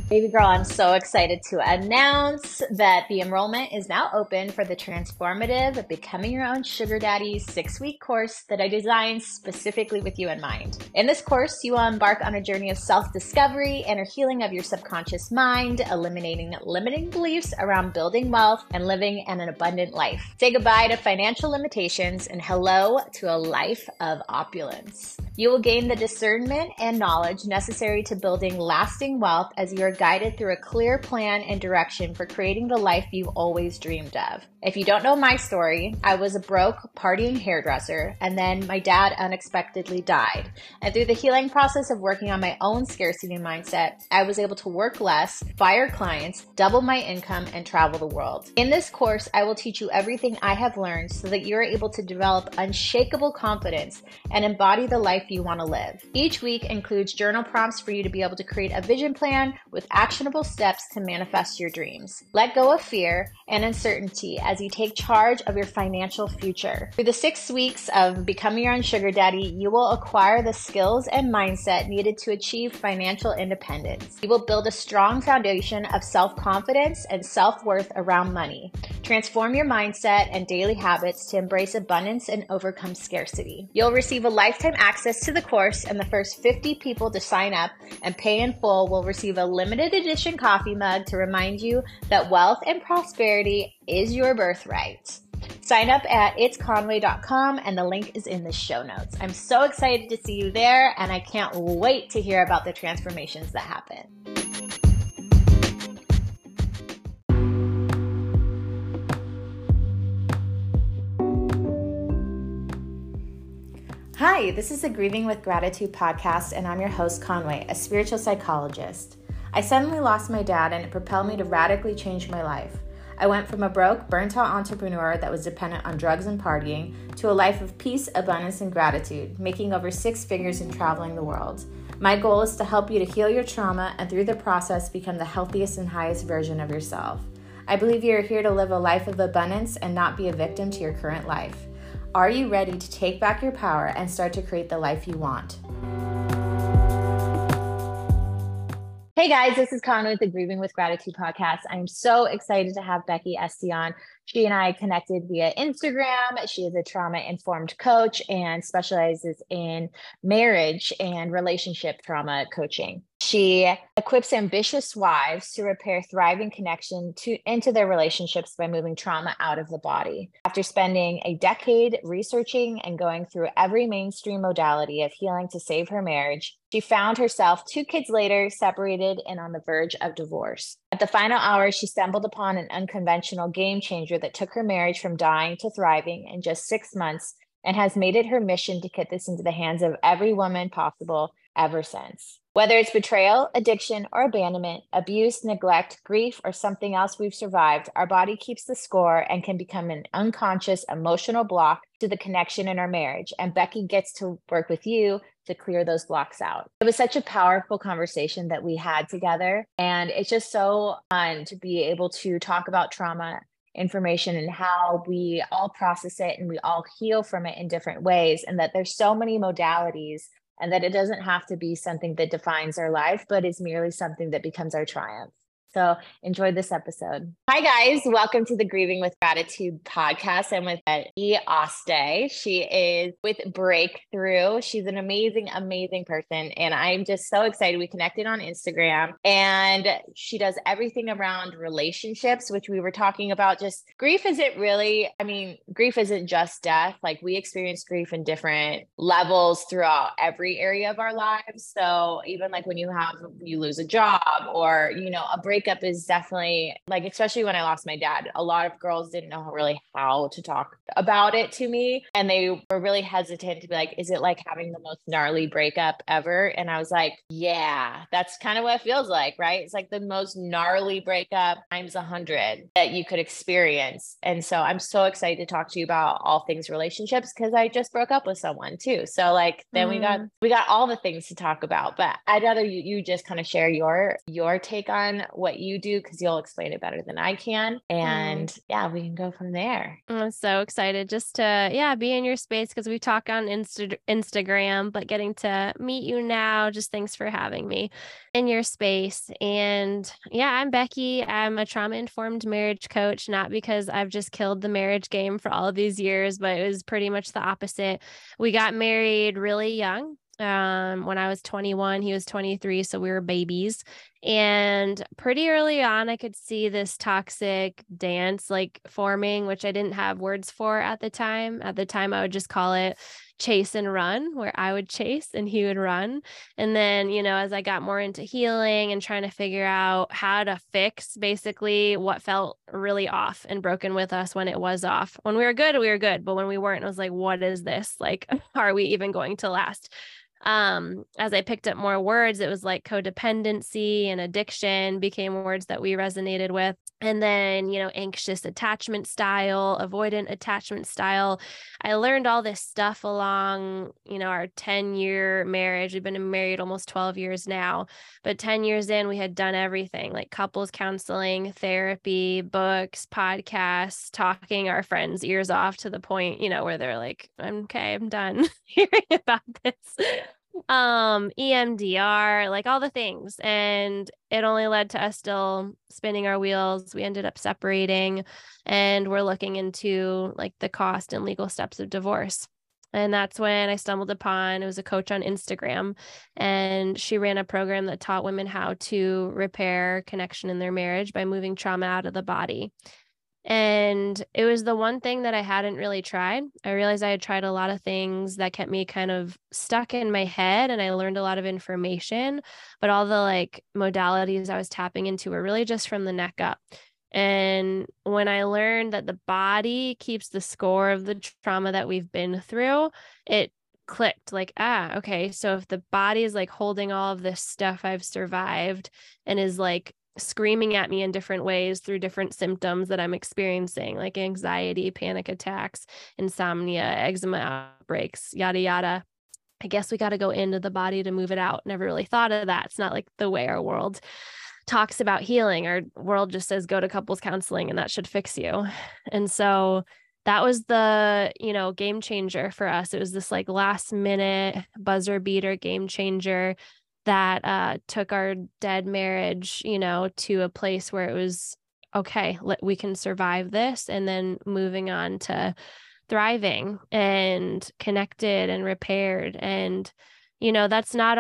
Baby girl, I'm so excited to announce that the enrollment is now open for the transformative Becoming Your Own Sugar Daddy 6-week course that I designed specifically with you in mind. In this course, you will embark on a journey of self-discovery, inner healing of your subconscious mind, eliminating limiting beliefs around building wealth and living an abundant life. Say goodbye to financial limitations and hello to a life of opulence. You will gain the discernment and knowledge necessary to building lasting wealth as you are guided through a clear plan and direction for creating the life you've always dreamed of. If you don't know my story, I was a broke, partying hairdresser, and then my dad unexpectedly died. And through the healing process of working on my own scarcity mindset, I was able to work less, fire clients, double my income, and travel the world. In this course, I will teach you everything I have learned so that you're able to develop unshakable confidence and embody the life you want to live. Each week includes journal prompts for you to be able to create a vision plan with actionable steps to manifest your dreams. Let go of fear and uncertainty as you take charge of your financial future. Through the 6 weeks of Becoming Your Own Sugar Daddy, you will acquire the skills and mindset needed to achieve financial independence. You will build a strong foundation of self-confidence and self-worth around money. Transform your mindset and daily habits to embrace abundance and overcome scarcity. You'll receive a lifetime access to the course, and the first 50 people to sign up and pay in full will receive a limited edition coffee mug to remind you that wealth and prosperity is your birthright. Sign up at itsconway.com and the link is in the show notes. I'm so excited to see you there, and I can't wait to hear about the transformations that happen. Hi, this is the Grieving with Gratitude podcast, and I'm your host, Conway, a spiritual psychologist. I suddenly lost my dad, and it propelled me to radically change my life. I went from a broke, burnt-out entrepreneur that was dependent on drugs and partying to a life of peace, abundance, and gratitude, making over 6 figures and traveling the world. My goal is to help you to heal your trauma and through the process become the healthiest and highest version of yourself. I believe you are here to live a life of abundance and not be a victim to your current life. Are you ready to take back your power and start to create the life you want? Hey guys, this is Conway with the Grieving with Gratitude podcast. I'm so excited to have Becky Este on. She and I connected via Instagram. She is a trauma-informed coach and specializes in marriage and relationship trauma coaching. She equips ambitious wives to repair thriving connection into their relationships by moving trauma out of the body. After spending a decade researching and going through every mainstream modality of healing to save her marriage, she found herself 2 kids later, separated and on the verge of divorce. At the final hour, she stumbled upon an unconventional game changer that took her marriage from dying to thriving in just 6 months and has made it her mission to get this into the hands of every woman possible ever since. Whether it's betrayal, addiction, or abandonment, abuse, neglect, grief, or something else we've survived, our body keeps the score and can become an unconscious emotional block to the connection in our marriage. And Becky gets to work with you to clear those blocks out. It was such a powerful conversation that we had together. And it's just so fun to be able to talk about trauma information and how we all process it and we all heal from it in different ways. And that there's so many modalities, and that it doesn't have to be something that defines our life, but is merely something that becomes our triumph. So enjoy this episode. Hi, guys. Welcome to the Grieving with Gratitude podcast. I'm with Becky Este. She is with Breakthrough. She's an amazing, amazing person. And I'm just so excited. We connected on Instagram, and she does everything around relationships, which we were talking about. Just grief isn't really, grief isn't just death. Like, we experience grief in different levels throughout every area of our lives. So even like when you lose a job, or, a breakup is definitely, like, especially when I lost my dad, a lot of girls didn't know really how to talk about it to me. And they were really hesitant to be like, is it like having the most gnarly breakup ever? And I was like, yeah, that's kind of what it feels like, right? It's like the most gnarly breakup times 100 that you could experience. And so I'm so excited to talk to you about all things relationships, because I just broke up with someone too. So like, then we got all the things to talk about, but I'd rather you just kind of share your take on what what you do because you'll explain it better than I can. And yeah, we can go from there. I'm so excited just to, be in your space because we talk on Instagram, but getting to meet you now, just thanks for having me in your space. And yeah, I'm Becky. I'm a trauma-informed marriage coach, not because I've just killed the marriage game for all of these years, but it was pretty much the opposite. We got married really young. When I was 21, he was 23, so we were babies. And pretty early on, I could see this toxic dance like forming, which I didn't have words for at the time. At the time, I would just call it chase and run, where I would chase and he would run. And then, as I got more into healing and trying to figure out how to fix basically what felt really off and broken with us when it was off. When we were good, we were good. But when we weren't, it was like, what is this? Like, are we even going to last? As I picked up more words, it was like codependency and addiction became words that we resonated with. And then, anxious attachment style, avoidant attachment style. I learned all this stuff along, our 10-year marriage. We've been married almost 12 years now, but 10 years in, we had done everything like couples counseling, therapy, books, podcasts, talking our friends' ears off to the point, where they're like, okay, I'm done hearing about this. EMDR, like all the things. And it only led to us still spinning our wheels. We ended up separating and we're looking into like the cost and legal steps of divorce. And that's when I stumbled upon, it was a coach on Instagram, and she ran a program that taught women how to repair connection in their marriage by moving trauma out of the body. And it was the one thing that I hadn't really tried. I realized I had tried a lot of things that kept me kind of stuck in my head, and I learned a lot of information, but all the like modalities I was tapping into were really just from the neck up. And when I learned that the body keeps the score of the trauma that we've been through, it clicked like, okay. So if the body is like holding all of this stuff I've survived and is like screaming at me in different ways through different symptoms that I'm experiencing, like anxiety, panic attacks, insomnia, eczema outbreaks, yada, yada. I guess we got to go into the body to move it out. Never really thought of that. It's not like the way our world talks about healing. Our world just says go to couples counseling and that should fix you. And so that was the, game changer for us. It was this like last minute buzzer beater game changer that took our dead marriage, to a place where it was, okay, we can survive this. And then moving on to thriving and connected and repaired. And, that's not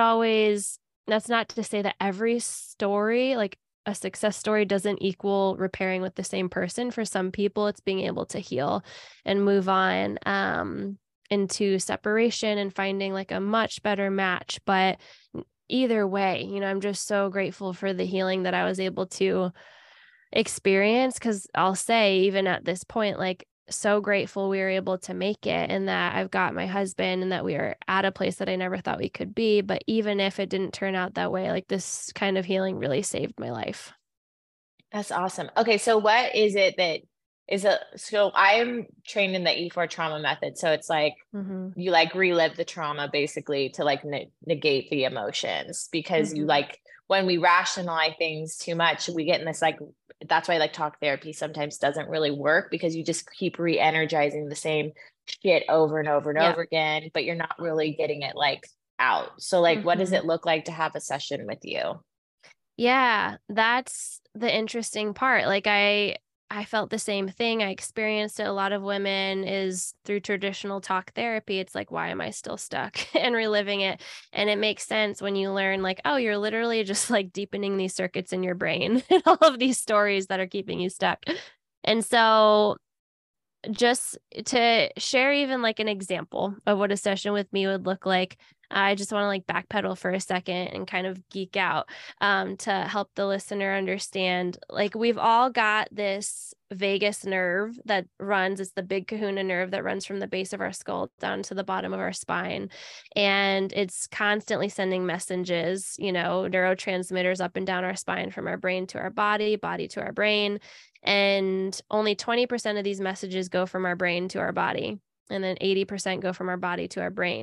to say that every story, like a success story, doesn't equal repairing with the same person. For some people, it's being able to heal and move on into separation and finding like a much better match. But either way, I'm just so grateful for the healing that I was able to experience, because I'll say, even at this point, like, so grateful we were able to make it, and that I've got my husband, and that we are at a place that I never thought we could be. But even if it didn't turn out that way, like, this kind of healing really saved my life. That's awesome. Okay. So what is it that so I'm trained in the E4 trauma method. So it's like, you like relive the trauma basically to like negate the emotions, because you like, when we rationalize things too much, we get in this like, that's why like talk therapy sometimes doesn't really work, because you just keep re-energizing the same shit over and over and over again, but you're not really getting it like out. So like, what does it look like to have a session with you? Yeah, that's the interesting part. Like I felt the same thing. I experienced it. A lot of women is through traditional talk therapy. It's like, why am I still stuck and reliving it? And it makes sense when you learn like, oh, you're literally just like deepening these circuits in your brain and all of these stories that are keeping you stuck. And so just to share even like an example of what a session with me would look like, I just want to like backpedal for a second and kind of geek out to help the listener understand. Like, we've all got this vagus nerve that runs. It's the big kahuna nerve that runs from the base of our skull down to the bottom of our spine. And it's constantly sending messages, neurotransmitters up and down our spine, from our brain to our body to our brain. And only 20% of these messages go from our brain to our body. And then 80% go from our body to our brain.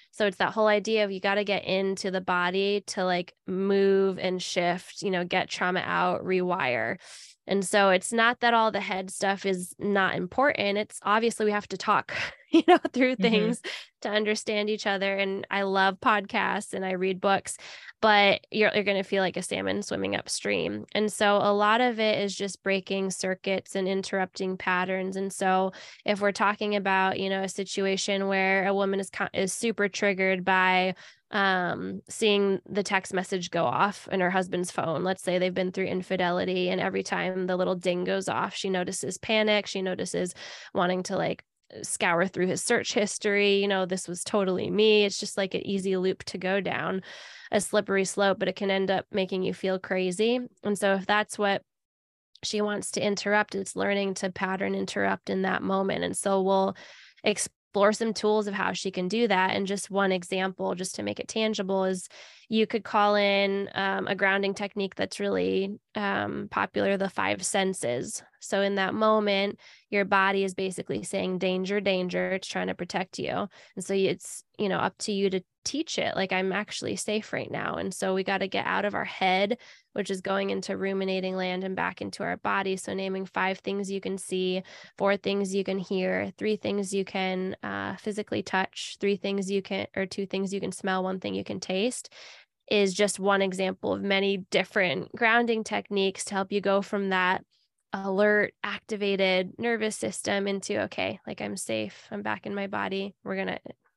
So it's that whole idea of you got to get into the body to like move and shift, get trauma out, rewire. And so it's not that all the head stuff is not important. It's obviously we have to talk, through things to understand each other. And I love podcasts and I read books, but you're going to feel like a salmon swimming upstream. And so a lot of it is just breaking circuits and interrupting patterns. And so if we're talking about, a situation where a woman is super triggered by seeing the text message go off in her husband's phone. Let's say they've been through infidelity, and every time the little ding goes off, she notices panic. She notices wanting to like scour through his search history. This was totally me. It's just like an easy loop to go down, a slippery slope, but it can end up making you feel crazy. And so if that's what she wants to interrupt, it's learning to pattern interrupt in that moment. And so we'll explore some tools of how she can do that. And just one example, just to make it tangible, is you could call in a grounding technique that's really popular, the 5 senses. So in that moment, your body is basically saying, danger, danger. It's trying to protect you. And so it's, up to you to teach it. Like, I'm actually safe right now. And so we got to get out of our head, which is going into ruminating land, and back into our body. So naming 5 things you can see, 4 things you can hear, 3 things you can physically touch, 2 things you can smell, 1 thing you can taste, is just one example of many different grounding techniques to help you go from that alert, activated nervous system into, okay, like, I'm safe, I'm back in my body. We're going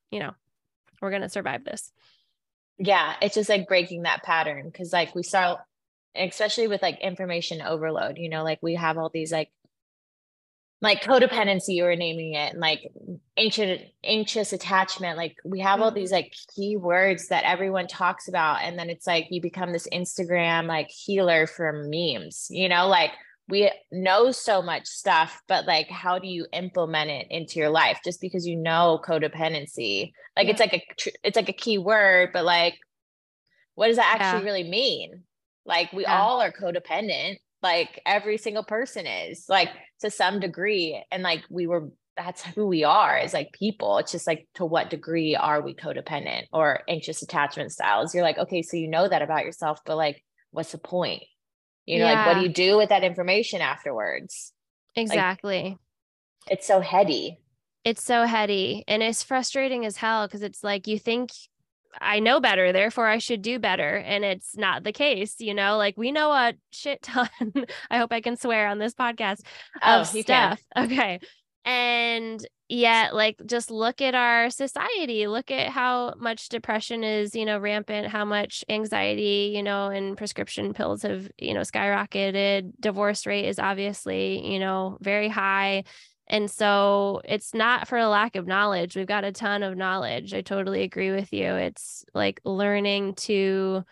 to survive this. Yeah. It's just like breaking that pattern. Cause like we start, especially with like information overload, like we have all these like codependency, you were naming it, and like anxious attachment. Like we have all these like key words that everyone talks about. And then it's like, you become this Instagram, like healer for memes, like we know so much stuff, but like, how do you implement it into your life? Just because codependency, like it's like a key word, but like, what does that actually really mean? Like we all are codependent. Like every single person is, like, to some degree. And like that's who we are as like people. It's just like, to what degree are we codependent or anxious attachment styles? You're like, okay, so you know that about yourself, but like, what's the point? Like, what do you do with that information afterwards? Exactly. Like, it's so heady. It's so heady, and it's frustrating as hell, because it's like, you think I know better, therefore I should do better. And it's not the case, like we know a shit ton. I hope I can swear on this podcast of stuff. Okay. And yet, like, just look at our society, look at how much depression is, rampant, how much anxiety, and prescription pills have, skyrocketed. Divorce rate is obviously, very high. And so it's not for a lack of knowledge. We've got a ton of knowledge. I totally agree with you. It's like learning to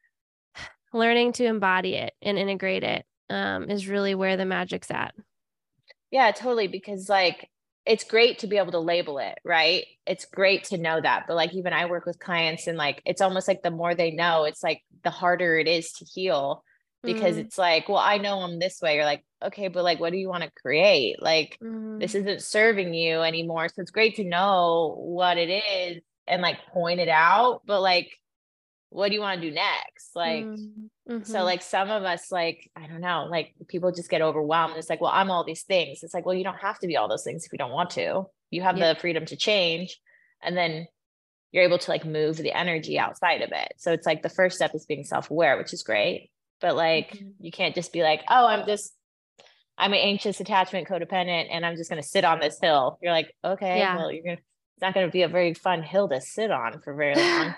embody it and integrate it is really where the magic's at. Yeah, totally. Because like, it's great to be able to label it, right? It's great to know that. But like, even I work with clients, and like, it's almost like the more they know, it's like the harder it is to heal, because it's like, well, I know I'm this way. You're like, okay, but like, what do you want to create? Like, this isn't serving you anymore. So it's great to know what it is and like point it out, but like, what do you want to do next? Like, so like some of us, like, I don't know, like people just get overwhelmed. It's like, well, I'm all these things. It's like, well, you don't have to be all those things if you don't want to. You have the freedom to change, and then you're able to like move the energy outside of it. So it's like the first step is being self-aware, which is great. But like, you can't just be like, oh, I'm an anxious attachment codependent, and I'm just going to sit on this hill. You're like, okay, well, it's not going to be a very fun hill to sit on for very long.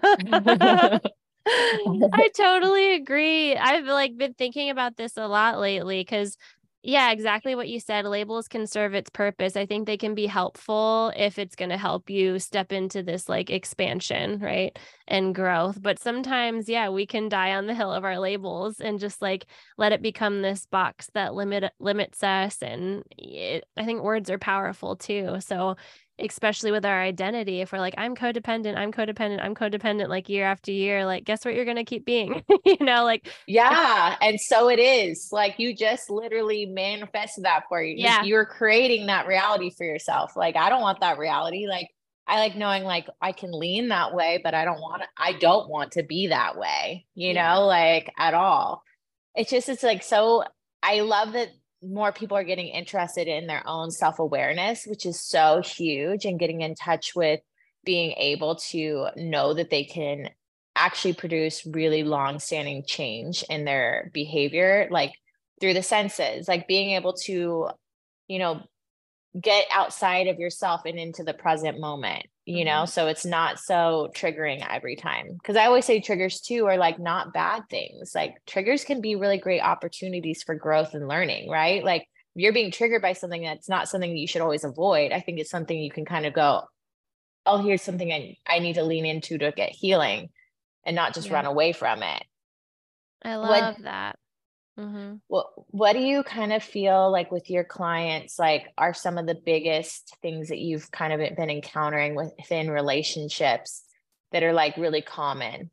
I totally agree. I've like been thinking about this a lot lately, because exactly what you said. Labels can serve its purpose. I think they can be helpful if it's going to help you step into this like expansion, right? And growth. But sometimes, we can die on the hill of our labels and just like let it become this box that limits us. And I think words are powerful too. So especially with our identity, if we're like, I'm codependent, like year after year, like, guess what you're going to keep being, like. Yeah. And so it is like, you just literally manifested that for you. Like, you're creating that reality for yourself. Like, I don't want that reality. Like, I like knowing like I can lean that way, but I don't want to be that way, like at all. It's like, so I love that more people are getting interested in their own self-awareness, which is so huge, and getting in touch with being able to know that they can actually produce really long-standing change in their behavior, like through the senses, like being able to, you know, get outside of yourself and into the present moment, so it's not so triggering every time. Because I always say triggers too are like not bad things. Like triggers can be really great opportunities for growth and learning, right? Like if you're being triggered by something, that's not something that you should always avoid. I think it's something you can kind of go, oh, here's something I need to lean into to get healing, and not just run away from it. I love that. What do you kind of feel like with your clients, like are some of the biggest things that you've kind of been encountering within relationships that are like really common?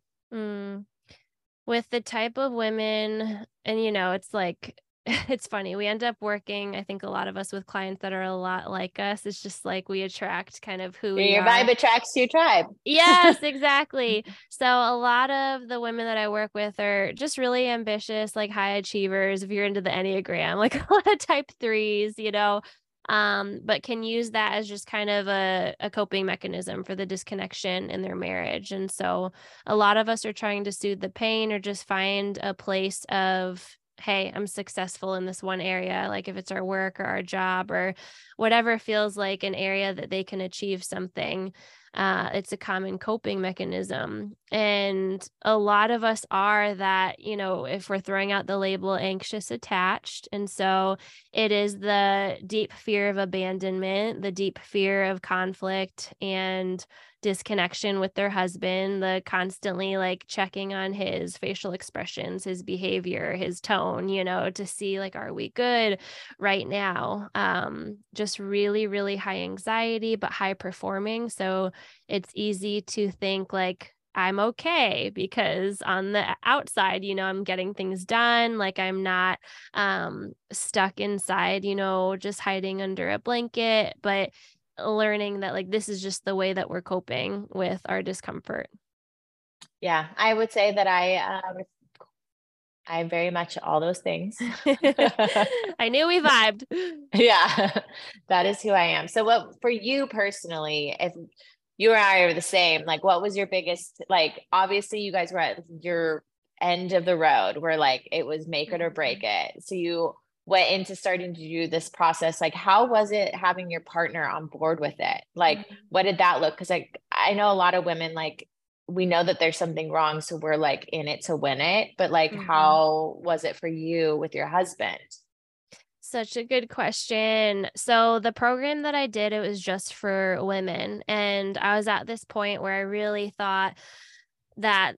With the type of women, and it's like, it's funny. We end up working, I think a lot of us, with clients that are a lot like us. It's just like we attract kind of who we Your are. vibe attracts your tribe. Yes, exactly. So a lot of the women that I work with are just really ambitious, like high achievers. If you're into the Enneagram, like a lot of type 3s, but can use that as just kind of a coping mechanism for the disconnection in their marriage. And so a lot of us are trying to soothe the pain, or just find a place of, hey, I'm successful in this one area, like if it's our work or our job or whatever feels like an area that they can achieve something. It's a common coping mechanism. And a lot of us are that, if we're throwing out the label anxious attached. And so it is the deep fear of abandonment, the deep fear of conflict and disconnection with their husband, the constantly like checking on his facial expressions, his behavior, his tone, to see like, are we good right now? Just really, really high anxiety, but high performing. So it's easy to think like, I'm okay because on the outside, I'm getting things done. Like I'm not stuck inside, just hiding under a blanket, but learning that like this is just the way that we're coping with our discomfort. Yeah, I would say that I'm very much all those things. I knew we vibed. Yeah, that is who I am. So what for you personally, if you and I are the same, like what was your biggest, like obviously you guys were at your end of the road where like it was make it or break it. So you went into starting to do this process. Like how was it having your partner on board with it? Like what did that look? Because like I know a lot of women, like we know that there's something wrong, so we're like in it to win it. But like how was it for you with your husband? Such a good question. So the program that I did, it was just for women. And I was at this point where I really thought that,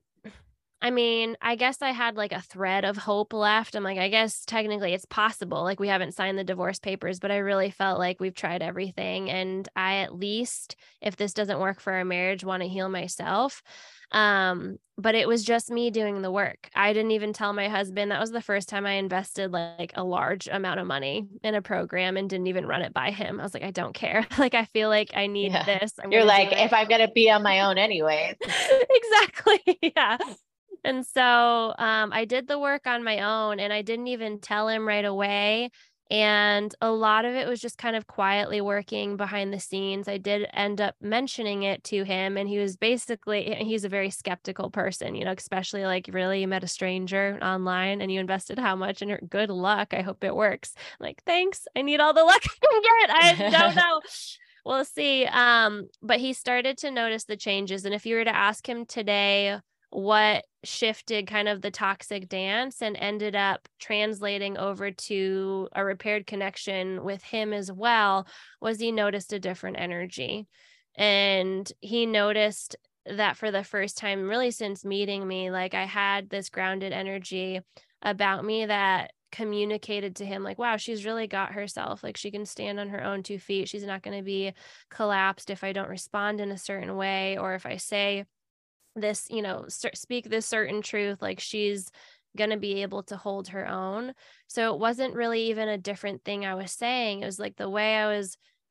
I guess I had like a thread of hope left. I'm like, I guess technically it's possible. Like we haven't signed the divorce papers, but I really felt like we've tried everything. And I, at least if this doesn't work for our marriage, want to heal myself. But it was just me doing the work. I didn't even tell my husband. That was the first time I invested like a large amount of money in a program and didn't even run it by him. I was like, I don't care. Like, I feel like I need this. You're like, if I'm going to be on my own anyway. Exactly. Yeah. And so I did the work on my own, and I didn't even tell him right away. And a lot of it was just kind of quietly working behind the scenes. I did end up mentioning it to him, and he was he's a very skeptical person, especially like, really, you met a stranger online and you invested how much, and good luck. I hope it works. I'm like, thanks. I need all the luck I can get. I don't know. We'll see. But he started to notice the changes. And if you were to ask him today, what shifted kind of the toxic dance and ended up translating over to a repaired connection with him as well, was he noticed a different energy. And he noticed that for the first time, really since meeting me, like I had this grounded energy about me that communicated to him like, wow, she's really got herself. Like she can stand on her own 2 feet. She's not going to be collapsed if I don't respond in a certain way, or if I say this, speak this certain truth, like she's going to be able to hold her own. So it wasn't really even a different thing I was saying. It was like the way I was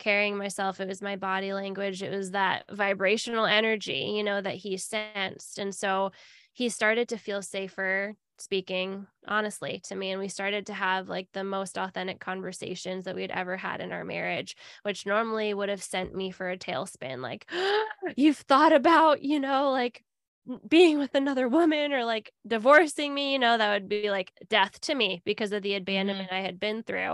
carrying myself. It was my body language. It was that vibrational energy, you know, that he sensed. And so he started to feel safer speaking honestly to me. And we started to have like the most authentic conversations that we had ever had in our marriage, which normally would have sent me for a tailspin. Like, you've thought about, you know, like being with another woman or like divorcing me, you know, that would be like death to me because of the abandonment I had been through.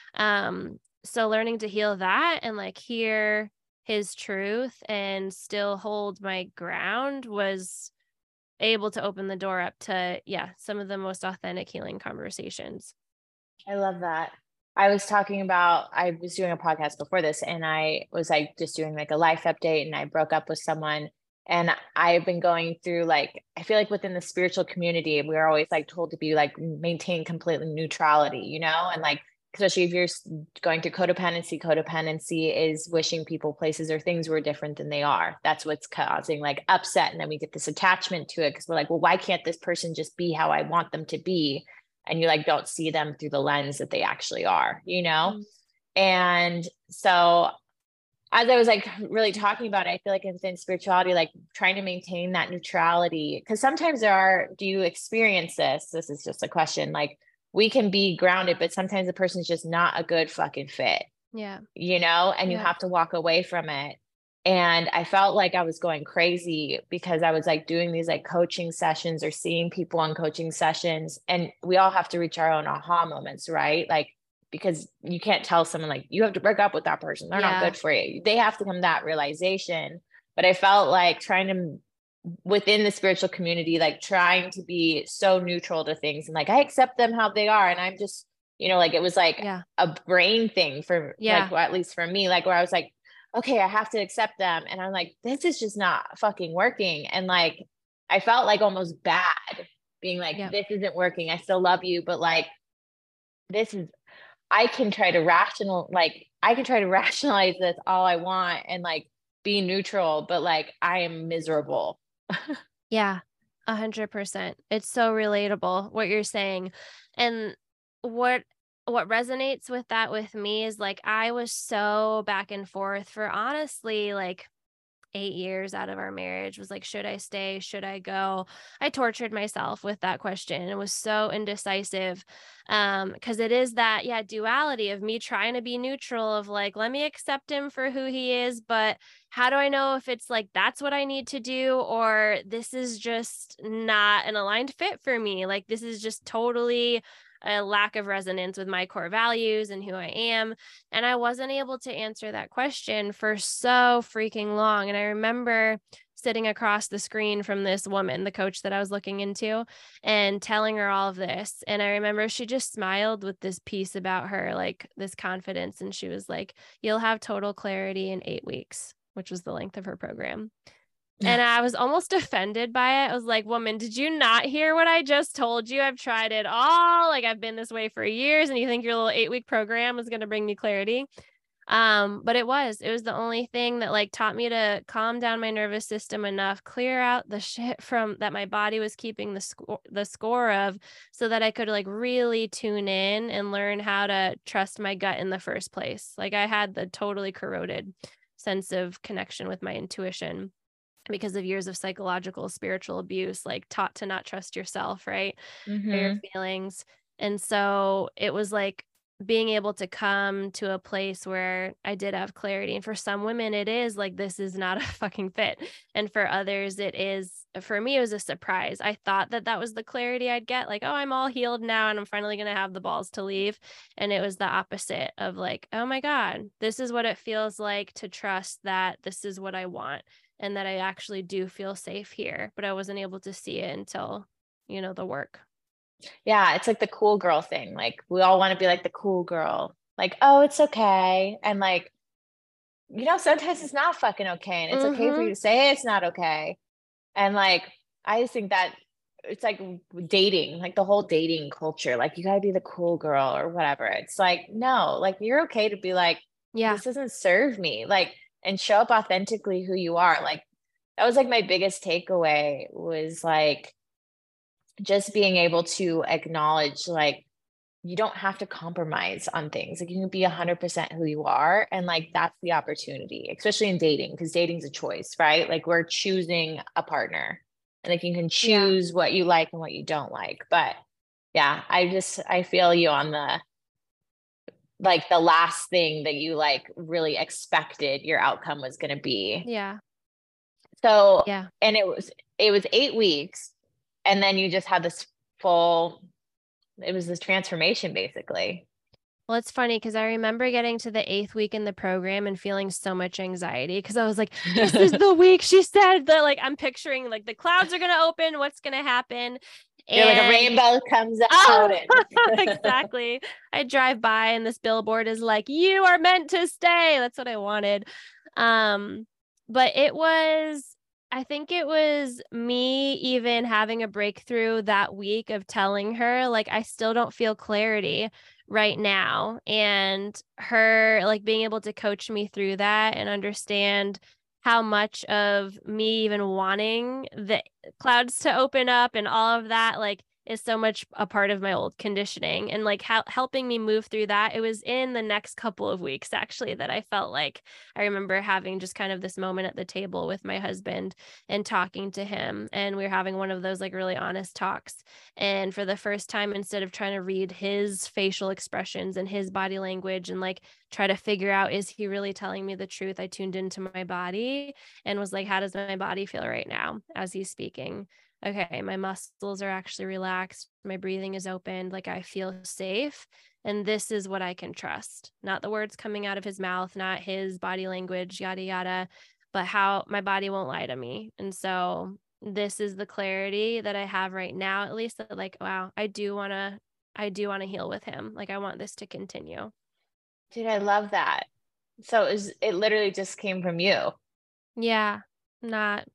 So learning to heal that and like hear his truth and still hold my ground was able to open the door up to, some of the most authentic healing conversations. I love that. I was doing a podcast before this, and I was like just doing like a life update, and I broke up with someone. And I've been going through like, I feel like within the spiritual community, we're always like told to be like, maintain completely neutrality, you know? And like, especially if you're going through codependency is wishing people, places, or things were different than they are. That's what's causing like upset. And then we get this attachment to it because we're like, well, why can't this person just be how I want them to be? And you like don't see them through the lens that they actually are, you know? And so as I was like really talking about it, I feel like within spirituality, like trying to maintain that neutrality, because sometimes do you experience this? This is just a question. Like we can be grounded, but sometimes the person's just not a good fucking fit. Yeah. You know, and you have to walk away from it. And I felt like I was going crazy because I was like doing these like coaching sessions or seeing people on coaching sessions. And we all have to reach our own aha moments, right? Like, because you can't tell someone like you have to break up with that person. They're not good for you. They have to come to that realization. But I felt like trying to, within the spiritual community, like trying to be so neutral to things and like, I accept them how they are. And I'm just, you know, like it was like a brain thing for like, well, at least for me, like where I was like, okay, I have to accept them. And I'm like, this is just not fucking working. And like, I felt like almost bad being like, this isn't working. I still love you. But like, I can try to rationalize this all I want and like be neutral, but like, I am miserable. Yeah, 100%. It's so relatable what you're saying. And what resonates with that with me is like I was so back and forth for honestly like 8 years out of our marriage. Was like, should I stay? Should I go? I tortured myself with that question and was so indecisive. Because it is that, duality of me trying to be neutral of like, let me accept him for who he is, but how do I know if it's like that's what I need to do or this is just not an aligned fit for me? Like this is just totally a lack of resonance with my core values and who I am. And I wasn't able to answer that question for so freaking long. And I remember sitting across the screen from this woman, the coach that I was looking into, and telling her all of this. And I remember she just smiled with this piece about her, like this confidence. And she was like, you'll have total clarity in 8 weeks, which was the length of her program. And I was almost offended by it. I was like, woman, did you not hear what I just told you? I've tried it all. Like I've been this way for years and you think your little 8-week program is going to bring me clarity. But it was the only thing that like taught me to calm down my nervous system enough, clear out the shit from that my body was keeping the score of so that I could like really tune in and learn how to trust my gut in the first place. Like I had the totally corroded sense of connection with my intuition because of years of psychological, spiritual abuse, like taught to not trust yourself, right? Or your feelings. And so it was like being able to come to a place where I did have clarity. And for some women, it is like, this is not a fucking fit. And for others, it is, for me, it was a surprise. I thought that was the clarity I'd get. Like, oh, I'm all healed now and I'm finally going to have the balls to leave. And it was the opposite of like, oh my God, this is what it feels like to trust that this is what I want. And that I actually do feel safe here, but I wasn't able to see it until, the work. Yeah. It's like the cool girl thing. Like we all want to be like the cool girl, like, oh, it's okay. And like, sometimes it's not fucking okay. And it's okay for you to say it's not okay. And like, I just think that it's like dating, like the whole dating culture, like you gotta be the cool girl or whatever. It's like, no, like you're okay to be like, this doesn't serve me. Like, and show up authentically who you are. Like that was like my biggest takeaway was like just being able to acknowledge like you don't have to compromise on things. Like you can be 100% who you are. And like, that's the opportunity, especially in dating, because dating's a choice, right? Like we're choosing a partner and like you can Yeah. choose what you like and what you don't like. But yeah, I feel you on the, like the last thing that you like really expected your outcome was going to be. Yeah. So, Yeah. and it was 8 weeks and then you just had this full, it was this transformation basically. Well, it's funny because I remember getting to the 8th week in the program and feeling so much anxiety because I was like, this is the week she said that, like, I'm picturing like the clouds are going to open. What's going to happen? You're like a And rainbow comes out. oh, exactly. I drive by and this billboard is like, you are meant to stay. That's what I wanted. But I think it was me even having a breakthrough that week of telling her, like, I still don't feel clarity right now. And her, like, being able to coach me through that and understand how much of me even wanting the clouds to open up and all of that, like, is so much a part of my old conditioning, and like helping me move through that. It was in the next couple of weeks actually that I felt like I remember having just kind of this moment at the table with my husband and talking to him, and we were having one of those like really honest talks, and for the first time, instead of trying to read his facial expressions and his body language and like try to figure out, is he really telling me the truth, I tuned into my body and was like, how does my body feel right now as he's speaking? Okay, my muscles are actually relaxed. My breathing is opened. Like I feel safe. And this is what I can trust. Not the words coming out of his mouth, not his body language, yada, yada, but how my body won't lie to me. And so this is the clarity that I have right now, at least, that like, wow, I do want to heal with him. Like I want this to continue. Dude, I love that. So it literally just came from you. Yeah. Not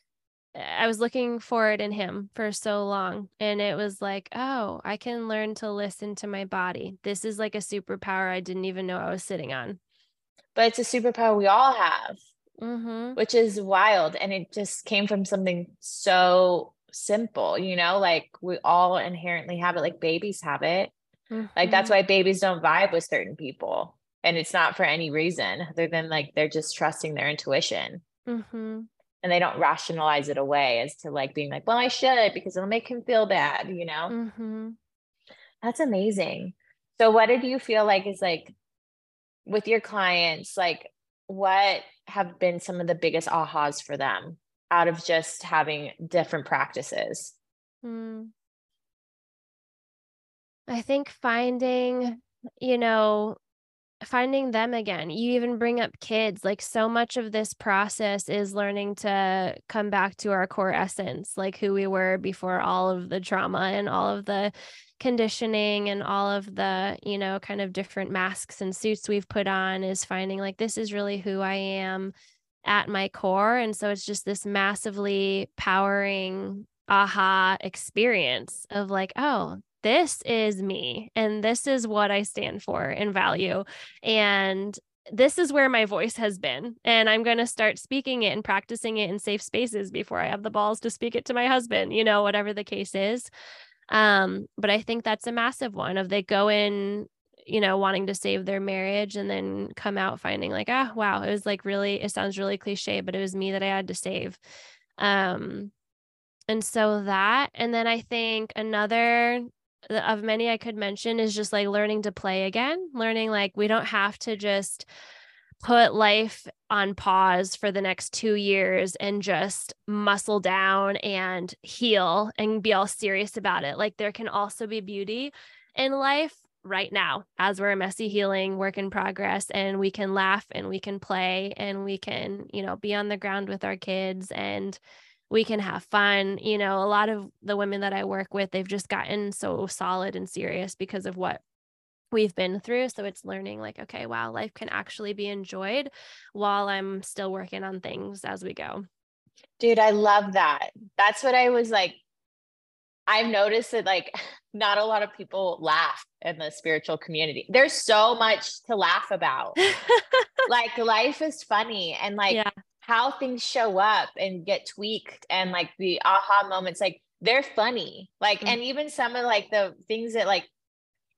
I was looking for it in him for so long. And it was like, oh, I can learn to listen to my body. This is like a superpower I didn't even know I was sitting on. But it's a superpower we all have, Mm-hmm. which is wild. And it just came from something so simple, you know, like we all inherently have it, like babies have it. Like that's Mm-hmm. why babies don't vibe with certain people. And it's not for any reason other than like they're just trusting their intuition. Mm-hmm. And they don't rationalize it away as to like being like, well, I should because it'll make him feel bad, you know? Mm-hmm. That's amazing. So what did you feel like is like with your clients, like what have been some of the biggest ahas for them out of just having different practices? Mm. I think finding them again. You even bring up kids. Like so much of this process is learning to come back to our core essence, like who we were before all of the trauma and all of the conditioning and all of the, kind of different masks and suits we've put on, is finding like this is really who I am at my core. And so it's just this massively powering aha experience of like, oh, this is me and this is what I stand for and value. And this is where my voice has been. And I'm going to start speaking it and practicing it in safe spaces before I have the balls to speak it to my husband, whatever the case is. But I think that's a massive one of they go in, wanting to save their marriage and then come out finding like, wow, it was like really, it sounds really cliche, but it was me that I had to save. And so that, and then I think another of many I could mention is just like learning to play again, learning like we don't have to just put life on pause for the next 2 years and just muscle down and heal and be all serious about it. Like there can also be beauty in life right now as we're a messy healing work in progress, and we can laugh and we can play and we can, be on the ground with our kids and we can have fun. A lot of the women that I work with, they've just gotten so solid and serious because of what we've been through. So it's learning like, okay, wow, life can actually be enjoyed while I'm still working on things as we go. Dude, I love that. That's what I was like. I've noticed that like not a lot of people laugh in the spiritual community. There's so much to laugh about. Like life is funny and like Yeah. how things show up and get tweaked and like the aha moments, like they're funny. Like, and even some of like the things that like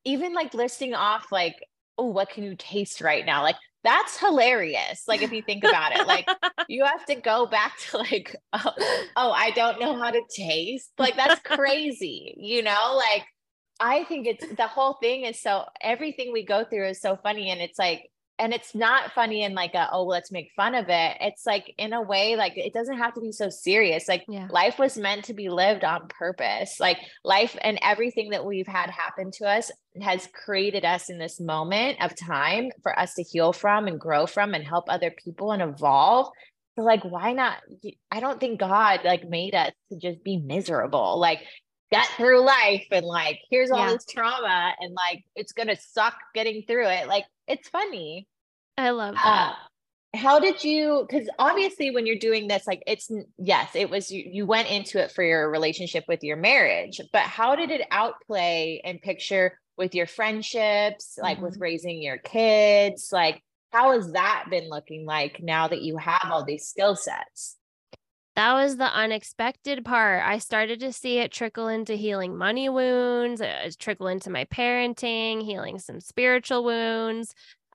even like listing off like, oh, what can you taste right now? Like that's hilarious. Like if you think about it, like you have to go back to like, oh, I don't know how to taste. Like that's crazy, like I think it's the whole thing is so everything we go through is so funny. And it's like, and it's not funny in like oh, let's make fun of it. It's like in a way, like it doesn't have to be so serious. Like life was meant to be lived on purpose. Like life and everything that we've had happen to us has created us in this moment of time for us to heal from and grow from and help other people and evolve. So like, why not? I don't think God like made us to just be miserable. Like get through life and like here's all this trauma and like it's gonna suck getting through it. Like it's funny. I love that. How did you, because obviously when you're doing this, like it's yes, it was you went into it for your relationship with your marriage, but how did it outplay and picture with your friendships, like with raising your kids? Like how has that been looking like now that you have all these skill sets? That was the unexpected part. I started to see it trickle into healing money wounds, trickle into my parenting, healing some spiritual wounds,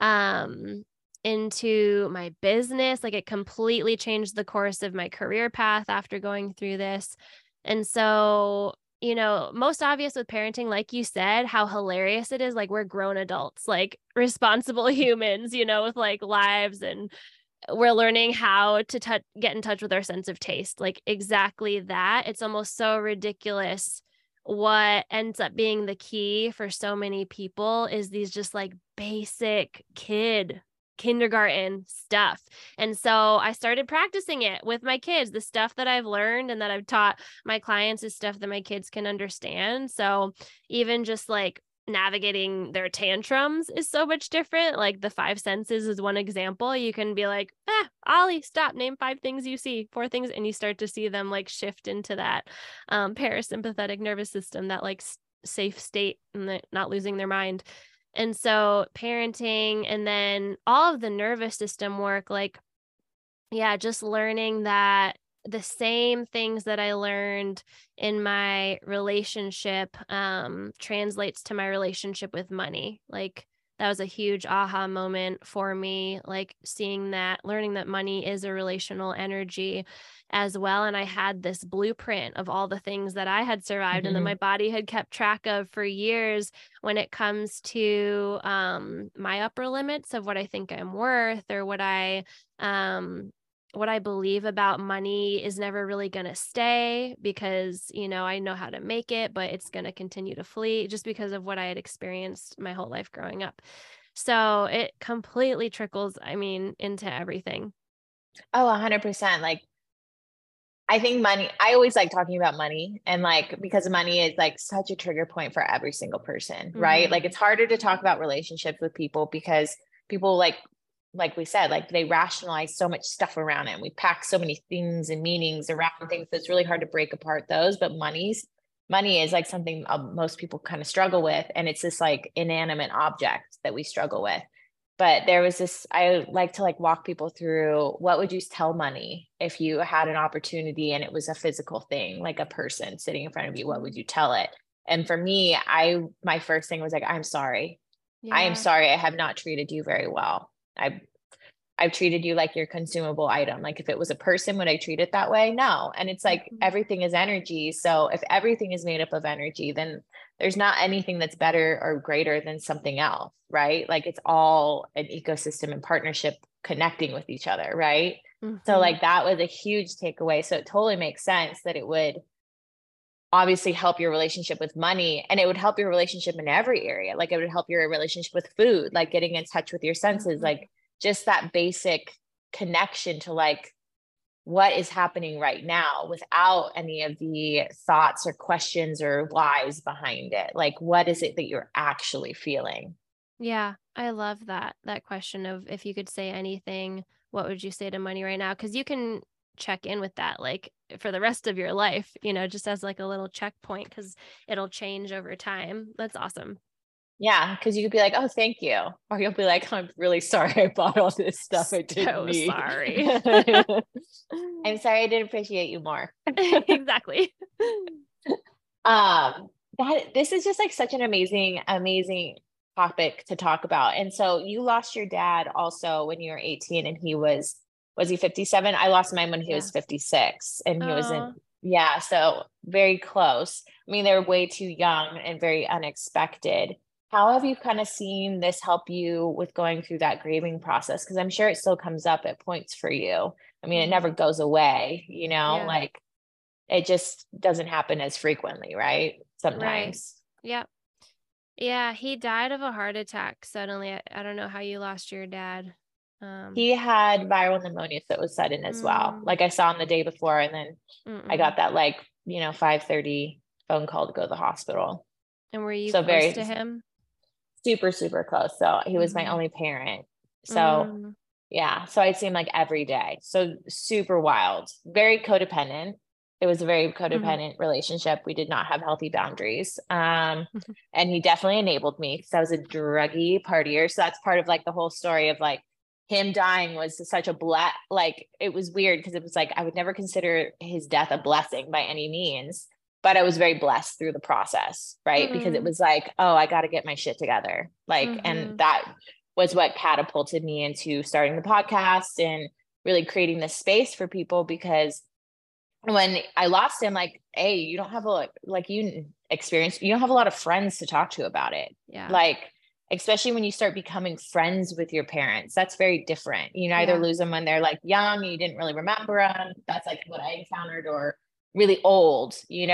into my business. Like it completely changed the course of my career path after going through this. And so, most obvious with parenting, like you said, how hilarious it is. Like we're grown adults, like responsible humans, with like lives, and we're learning how to get in touch with our sense of taste. Like exactly that. It's almost so ridiculous. What ends up being the key for so many people is these just like basic kindergarten stuff. And so I started practicing it with my kids. The stuff that I've learned and that I've taught my clients is stuff that my kids can understand. So even just like navigating their tantrums is so much different. Like the 5 senses is one example. You can be like, Ollie, stop, name 5 things you see, 4 things. And you start to see them like shift into that parasympathetic nervous system, that like safe state, and not losing their mind. And so parenting, and then all of the nervous system work, like, just learning that the same things that I learned in my relationship translates to my relationship with money. Like that was a huge aha moment for me, like seeing that, learning that money is a relational energy as well. And I had this blueprint of all the things that I had survived and that my body had kept track of for years when it comes to my upper limits of what I think I'm worth, or what I believe about money is never really going to stay, because, I know how to make it, but it's going to continue to flee, just because of what I had experienced my whole life growing up. So it completely trickles, into everything. Oh, 100%. Like, I think money, I always like talking about money, and like, because money is like such a trigger point for every single person, right? Like it's harder to talk about relationships with people because people like we said, like they rationalize so much stuff around it. We pack so many things and meanings around things. It's really hard to break apart those, but money is like something most people kind of struggle with. And it's this like inanimate object that we struggle with. But there was this, I like to like walk people through, what would you tell money if you had an opportunity and it was a physical thing, like a person sitting in front of you, what would you tell it? And for me, my first thing was like, I'm sorry. Yeah. I am sorry. I have not treated you very well. I've treated you like your consumable item. Like if it was a person, would I treat it that way? No. And it's like, everything is energy. So if everything is made up of energy, then there's not anything that's better or greater than something else, right? Like it's all an ecosystem and partnership connecting with each other, right? So like that was a huge takeaway. So it totally makes sense that it would obviously help your relationship with money, and it would help your relationship in every area. Like it would help your relationship with food, like getting in touch with your senses, like just that basic connection to like what is happening right now without any of the thoughts or questions or whys behind it. Like, what is it that you're actually feeling? Yeah, I love that question of, if you could say anything, what would you say to money right now? Because you can check in with that like for the rest of your life, just as like a little checkpoint, because it'll change over time. That's awesome. Yeah, because you could be like, oh, thank you. Or you'll be like, I'm really sorry I bought all this stuff I didn't need. Sorry. I'm sorry I didn't appreciate you more. Exactly. this is just like such an amazing topic to talk about. And so you lost your dad also when you were 18, and was he 57? I lost mine when he Yeah. was 56, and he was Oh, in, yeah, so very close. I mean, they were way too young and very unexpected. How have you kind of seen this help you with going through that grieving process? Because I'm sure it still comes up at points for you. I mean, it mhm. never goes away, you know, Yeah. like it just doesn't happen as frequently, right? Right. Sometimes. Yep. Yeah, he died of a heart attack suddenly. I don't know how you lost your dad. Um, He had viral pneumonia, so it was sudden as well. mm, Like I saw him the day before, and then I mm-mm. got that like, 5:30 phone call to go to the hospital. And were you So close very to him? super close. So he was my Mm-hmm. only parent. So Mm, yeah, so I'd see him like every day. So super wild, very codependent. It was a very mm-hmm. codependent relationship. We did not have healthy boundaries. And he definitely enabled me because I was a druggy partier. So that's part of like the whole story of like him dying was such a like it was weird because it was like I would never consider his death a blessing by any means, but I was very blessed through the process, right? Because it Mm, was like, oh, I got to get my shit together. Like, and mm-hmm. that was what catapulted me into starting the podcast and really creating this space for people. Because when I lost him, like, hey, you don't have you don't have a lot of friends to talk to about it. Yeah. Like, especially when you start becoming friends with your parents, that's very different. You either Yeah. lose them when they're like young, you didn't really remember them. That's like what I encountered, or really old,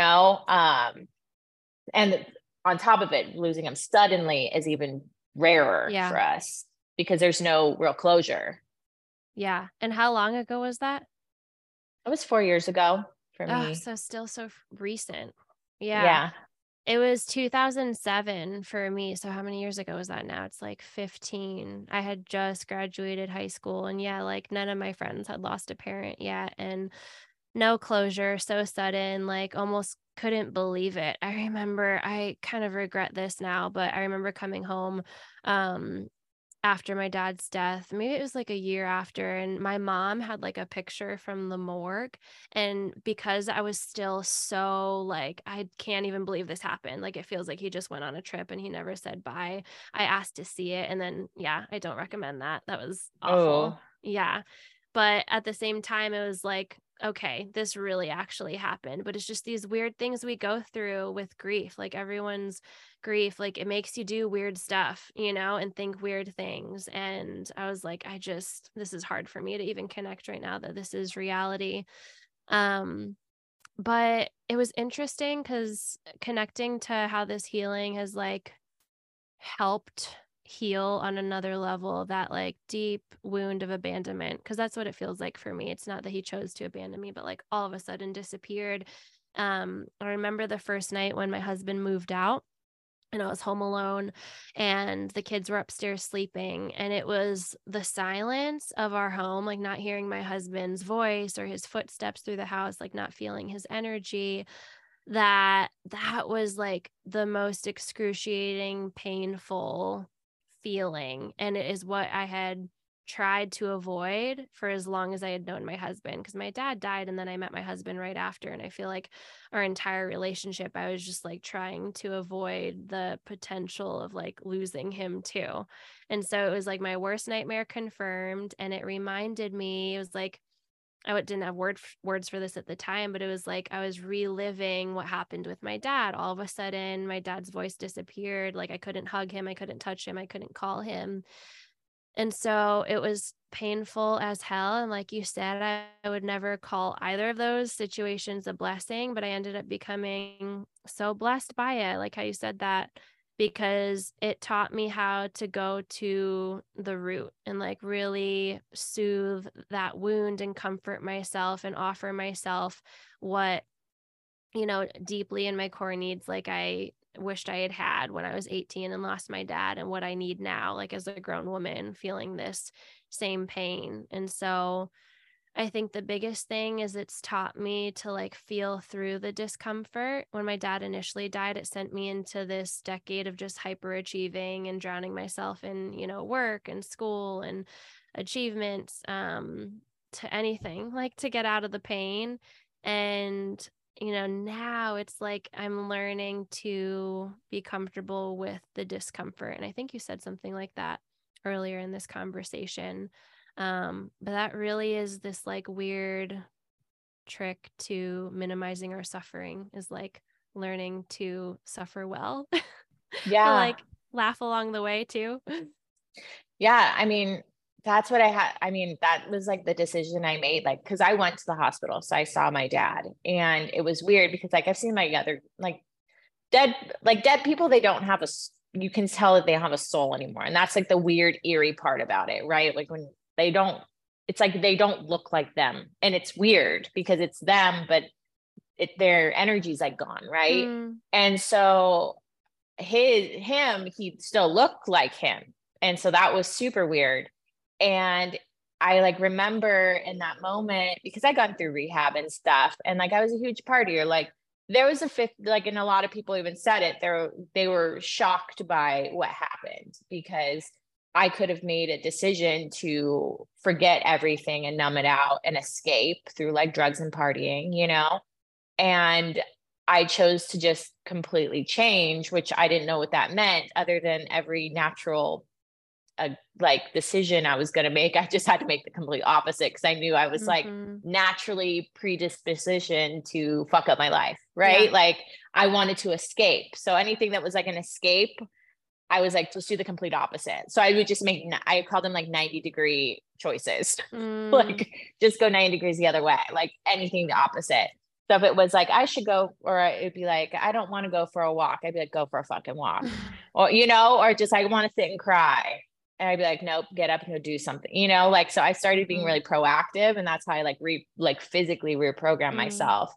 and on top of it, losing them suddenly is even rarer Yeah. for us because there's no real closure. Yeah. And how long ago was that? It was 4 years ago for Oh, me. so still so recent. Yeah. Yeah. It was 2007 for me. So how many years ago was that now? It's like 15. I had just graduated high school, and yeah, like none of my friends had lost a parent yet, and no closure, so sudden, like almost couldn't believe it. I remember, I kind of regret this now, but I remember coming home um after my dad's death. Maybe it was like a year after, and my mom had like a picture from the morgue, and because I was still so like I can't even believe this happened, like it feels like he just went on a trip and he never said bye. I asked to see it, and then yeah, I don't recommend that. That was awful. Oh, Yeah. But at the same time, it was like, okay, this really actually happened. But it's just these weird things we go through with grief. Like everyone's grief, like it makes you do weird stuff, and think weird things. And I was like, this is hard for me to even connect right now that this is reality. Um, but it was interesting because connecting to how this healing has like helped heal on another level that like deep wound of abandonment, because that's what it feels like for me. It's not that he chose to abandon me, but like all of a sudden disappeared. I remember the first night when my husband moved out and I was home alone and the kids were upstairs sleeping, and it was the silence of our home, like not hearing my husband's voice or his footsteps through the house, like not feeling his energy. That was like the most excruciating, painful feeling, and it is what I had tried to avoid for as long as I had known my husband, because my dad died and then I met my husband right after, and I feel like our entire relationship I was just like trying to avoid the potential of like losing him too. And so it was like my worst nightmare confirmed, and it reminded me, it was like I didn't have words for this at the time, but it was like I was reliving what happened with my dad. All of a sudden, my dad's voice disappeared. Like I couldn't hug him, I couldn't touch him, I couldn't call him. And so it was painful as hell. And like you said, I would never call either of those situations a blessing, but I ended up becoming so blessed by it. Like how you said that, because it taught me how to go to the root and like really soothe that wound and comfort myself and offer myself what, deeply in my core needs, like I wished I had had when I was 18 and lost my dad, and what I need now, like as a grown woman feeling this same pain. And so I think the biggest thing is it's taught me to like feel through the discomfort. When my dad initially died, it sent me into this decade of just hyperachieving and drowning myself in, work and school and achievements, to anything like to get out of the pain. And now it's like I'm learning to be comfortable with the discomfort. And I think you said something like that earlier in this conversation. But that really is this like weird trick to minimizing our suffering, is like learning to suffer well. Yeah. Like laugh along the way too. Yeah. I mean, that's what I had. I mean, that was like the decision I made, like, cause I went to the hospital. So I saw my dad, and it was weird because like I've seen my other dead, dead people, they don't have you can tell that they don't have a soul anymore. And that's like the weird, eerie part about it, right? Like when they don't, it's like they don't look like them. And it's weird because it's them, but their energy's like gone, right? And so he still looked like him. And so that was super weird. And I like remember in that moment, because I gone through rehab and stuff, and like I was a huge partier. Like there was a fifth, like, and a lot of people even said it, they were shocked by what happened, because I could have made a decision to forget everything and numb it out and escape through like drugs and partying, and I chose to just completely change, which I didn't know what that meant, other than every natural like decision I was going to make, I just had to make the complete opposite, because I knew I was like naturally predisposition to fuck up my life, right? Yeah. Like I wanted to escape. So anything that was like an escape, I was like, let's do the complete opposite. So I would just I called them like 90-degree choices, like just go 90 degrees the other way, like anything the opposite. So if it was like, I should go, or it'd be like, I don't want to go for a walk, I'd be like, go for a fucking walk. Or, or just, I want to sit and cry. And I'd be like, nope, get up and go do something, like, so I started being really proactive, and that's how I like physically reprogram myself.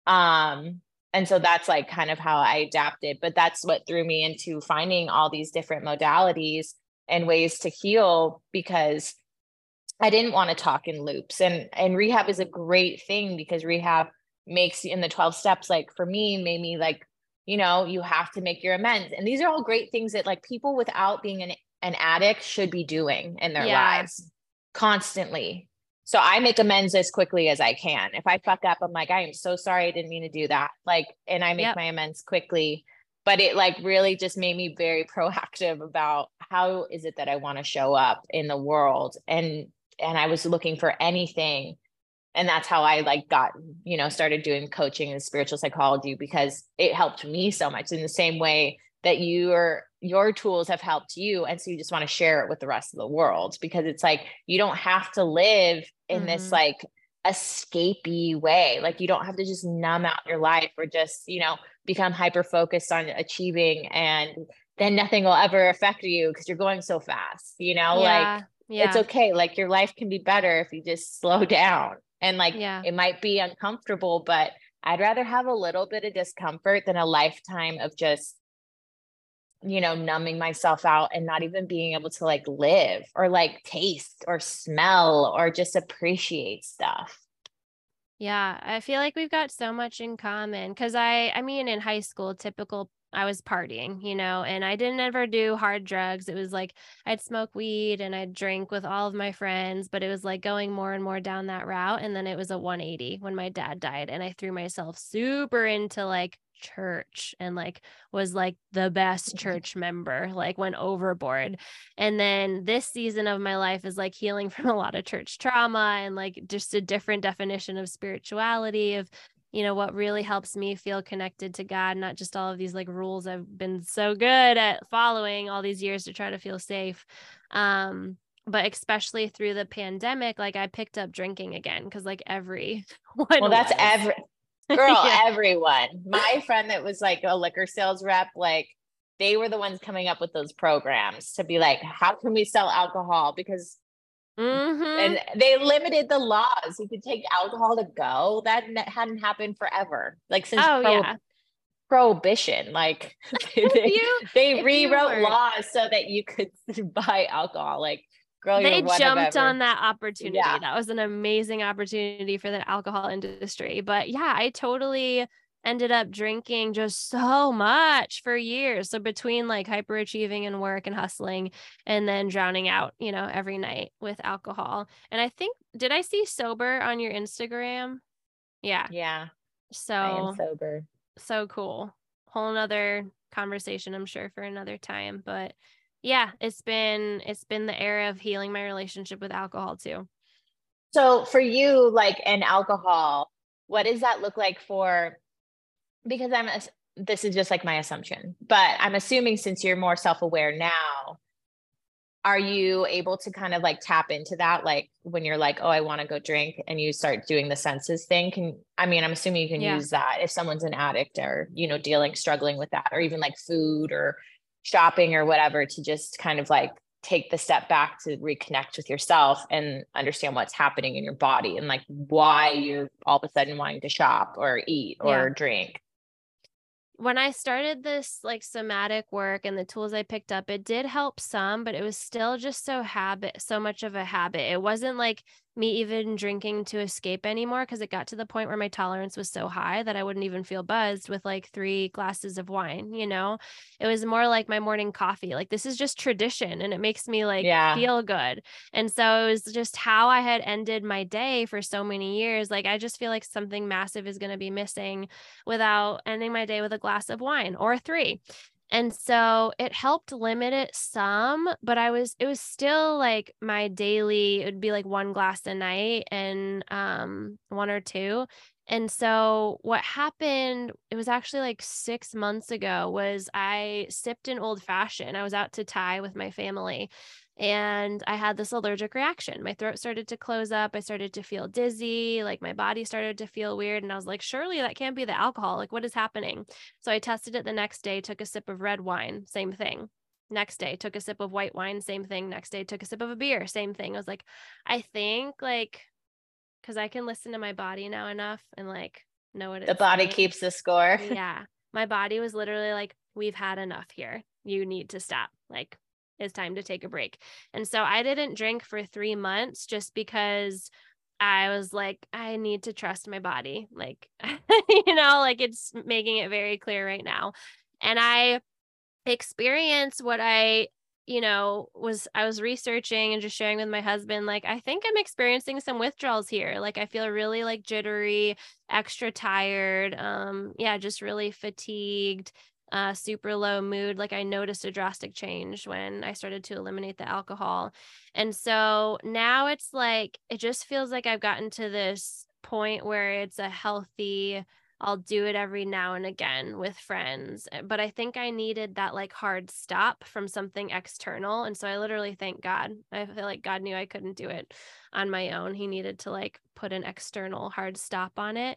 And so that's like kind of how I adapted, but that's what threw me into finding all these different modalities and ways to heal, because I didn't want to talk in loops. And rehab is a great thing, because rehab makes, in the 12 steps, like for me, made me like, you have to make your amends. And these are all great things that like people without being an addict should be doing in their lives constantly. So I make amends as quickly as I can. If I fuck up, I'm like, I am so sorry, I didn't mean to do that. Like, and I make my amends quickly. But it like really just made me very proactive about how is it that I want to show up in the world. And I was looking for anything. And that's how I like got, started doing coaching and spiritual psychology, because it helped me so much, in the same way that your tools have helped you. And so you just want to share it with the rest of the world, because it's like, you don't have to live in this like escapey way. Like you don't have to just numb out your life, or just, become hyper-focused on achieving, and then nothing will ever affect you because you're going so fast, like it's okay. Like your life can be better if you just slow down. And like, it might be uncomfortable, but I'd rather have a little bit of discomfort than a lifetime of just, numbing myself out and not even being able to like live or like taste or smell or just appreciate stuff. Yeah, I feel like we've got so much in common, because I mean, in high school, I was partying, and I didn't ever do hard drugs. It was like I'd smoke weed and I'd drink with all of my friends, but it was like going more and more down that route. And then it was a 180 when my dad died, and I threw myself super into like church, and like was like the best church member, like went overboard. And then this season of my life is like healing from a lot of church trauma, and like just a different definition of spirituality, of what really helps me feel connected to God, not just all of these like rules I've been so good at following all these years to try to feel safe. But especially through the pandemic, like I picked up drinking again, because like everyone. Well, that's everyone. My friend that was like a liquor sales rep, like they were the ones coming up with those programs to be like, how can we sell alcohol? Because and they limited the laws. You could take alcohol to go. That hadn't happened forever. Like since prohibition, like they rewrote laws so that you could buy alcohol. Like, girl, they jumped on that opportunity. Yeah. That was an amazing opportunity for the alcohol industry. But yeah, I totally ended up drinking just so much for years. So between like hyperachieving and work and hustling, and then drowning out, every night with alcohol. And I think, did I see sober on your Instagram? Yeah. Yeah. I am So, sober. so cool. Whole nother conversation, I'm sure, for another time. But yeah, it's been the era of healing my relationship with alcohol too. So for you, like in alcohol, what does that look like for, because this is just like my assumption, but I'm assuming since you're more self-aware now, are you able to kind of like tap into that? Like when you're like, oh, I want to go drink and you start doing the senses thing. I'm assuming you can Yeah. use that if someone's an addict or, struggling with that, or even like food or shopping or whatever, to just kind of like take the step back to reconnect with yourself and understand what's happening in your body and like why you're all of a sudden wanting to shop or eat Yeah. or drink. When I started this like somatic work and the tools I picked up, it did help some, but it was still just so much of a habit. It wasn't like me even drinking to escape anymore, because it got to the point where my tolerance was so high that I wouldn't even feel buzzed with like 3 glasses of wine, you know? It was more like my morning coffee. Like this is just tradition and it makes me like Yeah. feel good. And so it was just how I had ended my day for so many years. Like I just feel like something massive is going to be missing without ending my day with a glass of wine or 3. And so it helped limit it some, but it was still like my daily, it would be like 1 glass a night and 1 or 2. And so what happened, it was actually like 6 months ago, was I sipped an old fashioned. I was out to Thai with my family and I had this allergic reaction. My throat started to close up. I started to feel dizzy, like my body started to feel weird. And I was like, surely that can't be the alcohol. Like, what is happening? So I tested it the next day, took a sip of red wine, same thing. Next day, took a sip of white wine, same thing. Next day, took a sip of a beer, same thing. I was like, I think like, because I can listen to my body now enough and like know what The it's body saying. keeps the score. Yeah. My body was literally like, we've had enough here. You need to stop. Like, it's time to take a break. And so I didn't drink for 3 months just because I was like, I need to trust my body. Like, like it's making it very clear right now. And I experienced what I was researching and just sharing with my husband. Like, I think I'm experiencing some withdrawals here. Like, I feel really like jittery, extra tired. Yeah, just really fatigued, super low mood. Like, I noticed a drastic change when I started to eliminate the alcohol. And so now it's like, it just feels like I've gotten to this point where it's a healthy, I'll do it every now and again with friends. But I think I needed that like hard stop from something external. And so I literally thank God. I feel like God knew I couldn't do it on my own. He needed to like put an external hard stop on it.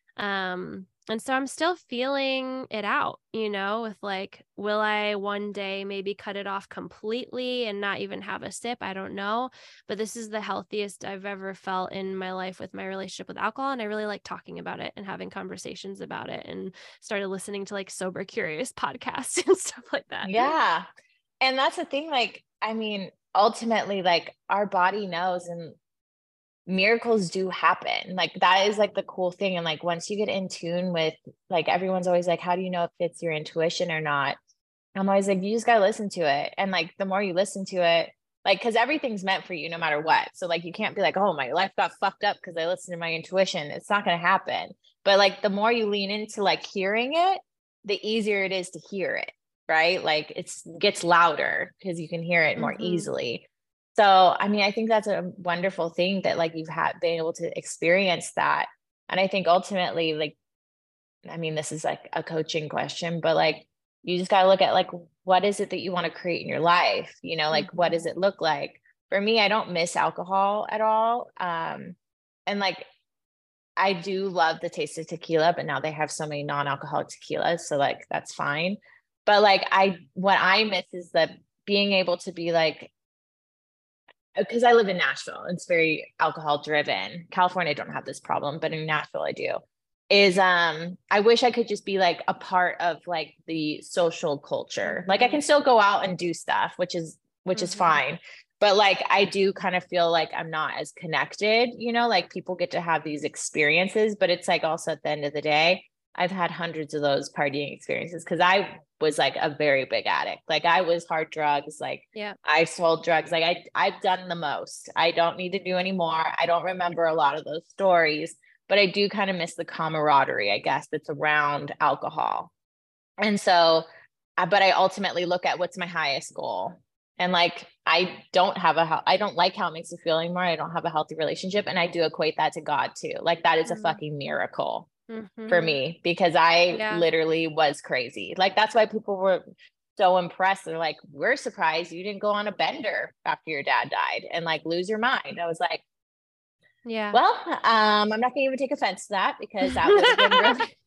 And so I'm still feeling it out, with like, will I one day maybe cut it off completely and not even have a sip? I don't know. But this is the healthiest I've ever felt in my life with my relationship with alcohol. And I really like talking about it and having conversations about it, and started listening to like Sober Curious podcasts and stuff like that. Yeah. And that's the thing. Like, ultimately, like our body knows, and miracles do happen. Like that is like the cool thing. And like, once you get in tune with, like, everyone's always like, how do you know if it's your intuition or not? I'm always like, you just got to listen to it. And like, the more you listen to it, like, cause everything's meant for you no matter what. So like, you can't be like, oh, my life got fucked up because I listened to my intuition. It's not going to happen. But like, the more you lean into like hearing it, the easier it is to hear it. Right. Like gets louder because you can hear it more easily. So, I think that's a wonderful thing that like you've been able to experience that. And I think ultimately, like, this is like a coaching question, but like, you just got to look at like, what is it that you want to create in your life? Like, what does it look like? For me, I don't miss alcohol at all. And like, I do love the taste of tequila, but now they have so many non-alcoholic tequilas. So like, that's fine. But like, what I miss is the being able to be like, because I live in Nashville, it's very alcohol driven. California, I don't have this problem, but in Nashville, I do. I wish I could just be like a part of like the social culture. Like I can still go out and do stuff, which is fine. But like, I do kind of feel like I'm not as connected, like people get to have these experiences, but it's like also at the end of the day, I've had hundreds of those partying experiences because I was like a very big addict. Like I was hard drugs. Like I sold drugs. Like I've done the most. I don't need to do any more. I don't remember a lot of those stories, but I do kind of miss the camaraderie, I guess, that's around alcohol. And so, but I ultimately look at what's my highest goal. And like, I don't like how it makes me feel anymore. I don't have a healthy relationship. And I do equate that to God too. Like that is a fucking miracle for me, because I literally was crazy. Like, that's why people were so impressed. They're like, we're surprised you didn't go on a bender after your dad died and like lose your mind. I was like, yeah, well, I'm not gonna even take offense to that, because that would have been really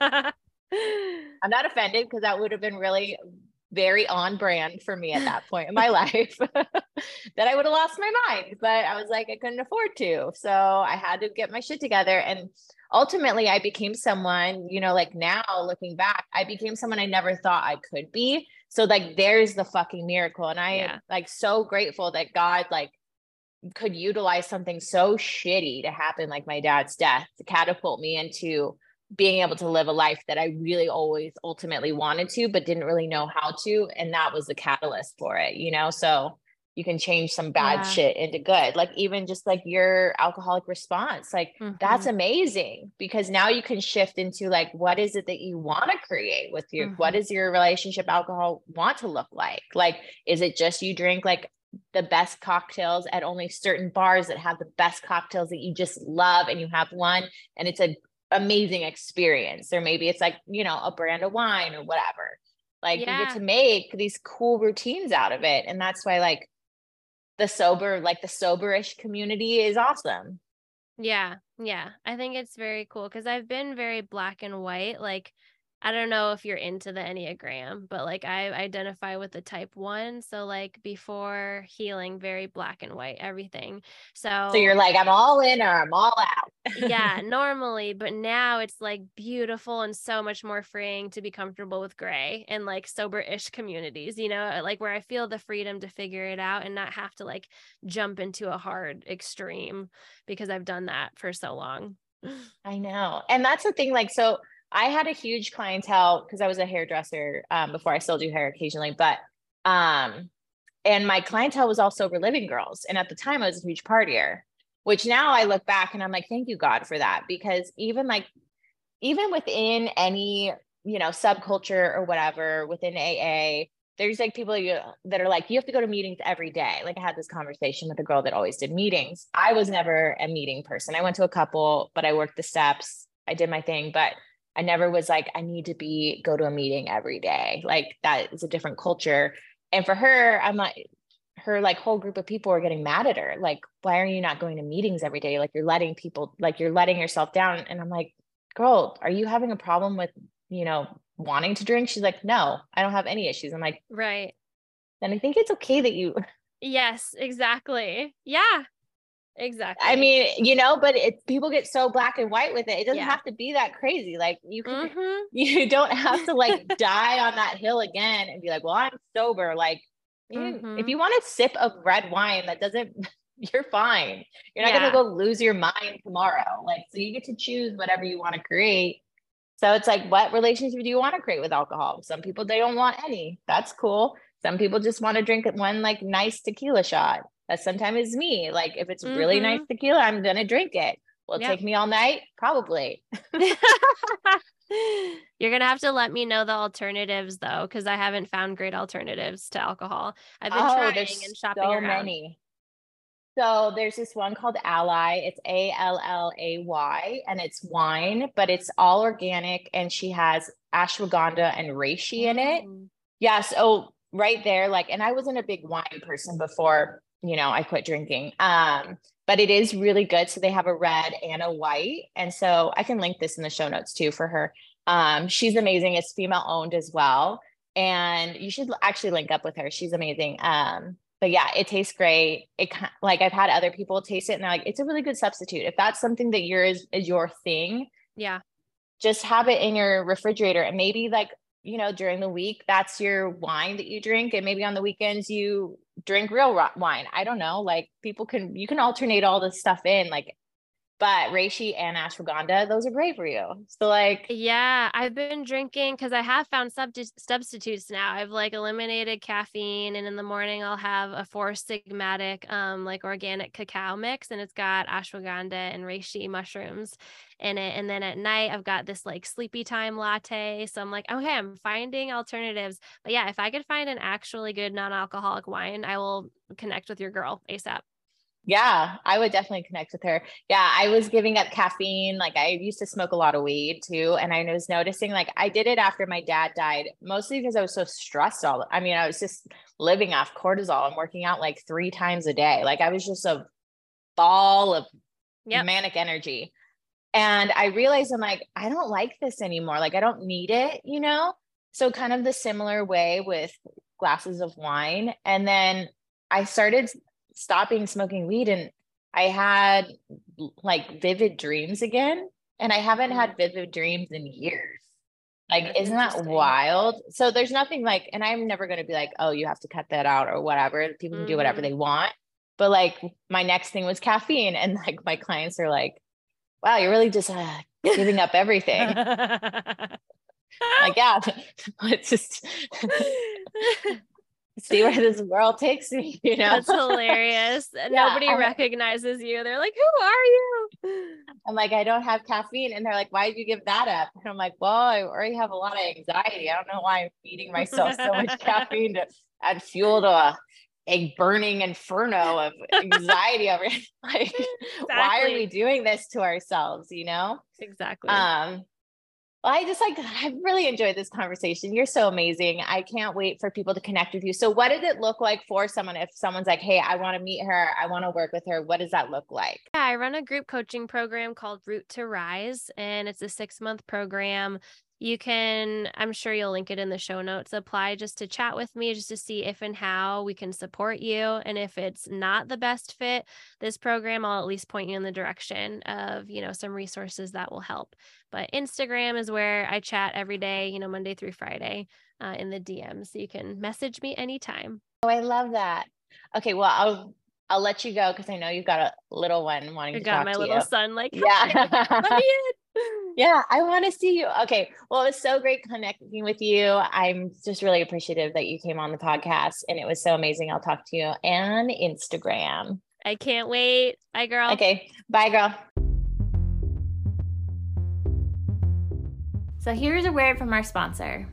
I'm not offended, because that would have been really very on brand for me at that point in my life, that I would have lost my mind. But I was like, I couldn't afford to. So I had to get my shit together. And ultimately I became someone, you know, like now looking back, I became someone I never thought I could be. So like, there's the fucking miracle. And I am like so grateful that God like could utilize something so shitty to happen, like my dad's death, to catapult me into being able to live a life that I really always ultimately wanted to, but didn't really know how to. And that was the catalyst for it, you know? So you can change some bad shit into good. Like even just like your alcoholic response, like that's amazing, because now you can shift into like, what is it that you want to create with your, what does your relationship alcohol want to look like? Like, is it just you drink like the best cocktails at only certain bars that have the best cocktails that you just love, and you have one and it's an amazing experience? Or maybe it's like, you know, a brand of wine or whatever. Like you get to make these cool routines out of it. And that's why like the soberish community is awesome. Yeah. I think it's very cool because I've been very black and white. Like, I don't know if you're into the Enneagram, but like I identify with the type 1. So like before healing, very black and white, everything. So you're like, I'm all in or I'm all out. Yeah, normally, but now it's like beautiful and so much more freeing to be comfortable with gray and like sober-ish communities, you know, like where I feel the freedom to figure it out and not have to like jump into a hard extreme, because I've done that for so long. I know. And that's the thing. Like, so I had a huge clientele because I was a hairdresser before. I still do hair occasionally, but and my clientele was all sober living girls. And at the time I was a huge partier, which now I look back and I'm like, thank you God for that. Because even within any, you know, subculture or whatever within AA, there's like people that are like, you have to go to meetings every day. Like I had this conversation with a girl that always did meetings. I was never a meeting person. I went to a couple, but I worked the steps. I did my thing, but I never was like, I need to go to a meeting every day. Like that is a different culture. And for her, I'm like, her like whole group of people were getting mad at her. Like, why are you not going to meetings every day? Like you're letting yourself down. And I'm like, girl, are you having a problem with, you know, wanting to drink? She's like, no, I don't have any issues. I'm like, right. Then I think it's okay that you. Yes, exactly. Yeah, exactly. I mean, you know, but people get so black and white with it. It doesn't have to be that crazy. Like you can, you don't have to like die on that hill again and be like, well, I'm sober. Like if you want a sip of red wine, you're fine. You're not going to go lose your mind tomorrow. Like, so you get to choose whatever you want to create. So it's like, what relationship do you want to create with alcohol? Some people, they don't want any. That's cool. Some people just want to drink one like nice tequila shot. That sometimes is me. Like if it's really nice tequila, I'm going to drink it. Will it take me all night? Probably. You're going to have to let me know the alternatives though, because I haven't found great alternatives to alcohol. I've been trying and shopping so around. Many. So there's this one called Ally. It's ALLAY, and it's wine, but it's all organic. And she has ashwagandha and reishi in it. Yes. Oh, right there. Like, and I wasn't a big wine person before, you know, I quit drinking. But it is really good. So they have a red and a white. And so I can link this in the show notes too for her. She's amazing. It's female owned as well. And you should actually link up with her. She's amazing. But yeah, it tastes great. Like I've had other people taste it and they're like, it's a really good substitute. If that's something that is your thing, just have it in your refrigerator. And maybe like, you know, during the week, that's your wine that you drink. And maybe on the weekends you drink real wine. I don't know. Like you can alternate all this stuff in. Like But reishi and ashwagandha, those are great for you. So like, yeah, I've been drinking because I have found substitutes now. I've like eliminated caffeine, and in the morning I'll have a Four Sigmatic, like organic cacao mix, and it's got ashwagandha and reishi mushrooms in it. And then at night I've got this like sleepy time latte. So I'm like, okay, I'm finding alternatives. But yeah, if I could find an actually good non-alcoholic wine, I will connect with your girl ASAP. yeah, I would definitely connect with her. Yeah, I was giving up caffeine. Like I used to smoke a lot of weed too. And I was noticing like I did it after my dad died, mostly because I was so stressed I mean, I was just living off cortisol and working out like 3 times a day. Like I was just a ball of manic energy. And I realized I'm like, I don't like this anymore. Like I don't need it, you know? So kind of the similar way with glasses of wine. And then I started stopping smoking weed and I had like vivid dreams again. And I haven't had vivid dreams in years. Like, That's isn't that wild? So there's nothing like, and I'm never going to be like, oh, you have to cut that out or whatever. People can do whatever they want. But like my next thing was caffeine. And like my clients are like, wow, you're really just giving up everything. Like, yeah, let's just see where this world takes me, you know? That's hilarious. Yeah, nobody recognizes you. They're like, who are you? I'm like, I don't have caffeine. And they're like, why did you give that up? And I'm like, well, I already have a lot of anxiety. I don't know why I'm feeding myself so much caffeine to add fuel to a burning inferno of anxiety over it. Like, why are we doing this to ourselves, you know? Exactly. Well, I really enjoyed this conversation. You're so amazing. I can't wait for people to connect with you. So what does it look like for someone if someone's like, hey, I want to meet her, I want to work with her? What does that look like? Yeah, I run a group coaching program called Root to Rise, and it's a 6-month program. You can, I'm sure you'll link it in the show notes, apply just to chat with me, just to see if and how we can support you. And if it's not the best fit, this program, I'll at least point you in the direction of, some resources that will help. But Instagram is where I chat every day, Monday through Friday in the DMs. So you can message me anytime. Oh, I love that. Okay, well, I'll let you go because I know you've got a little one wanting to talk to you. I got my little son like, yeah. Let me in. Yeah, I want to see you. Okay. Well, it was so great connecting with you. I'm just really appreciative that you came on the podcast and it was so amazing. I'll talk to you on Instagram. I can't wait. Bye, girl. Okay. Bye, girl. So here's a word from our sponsor.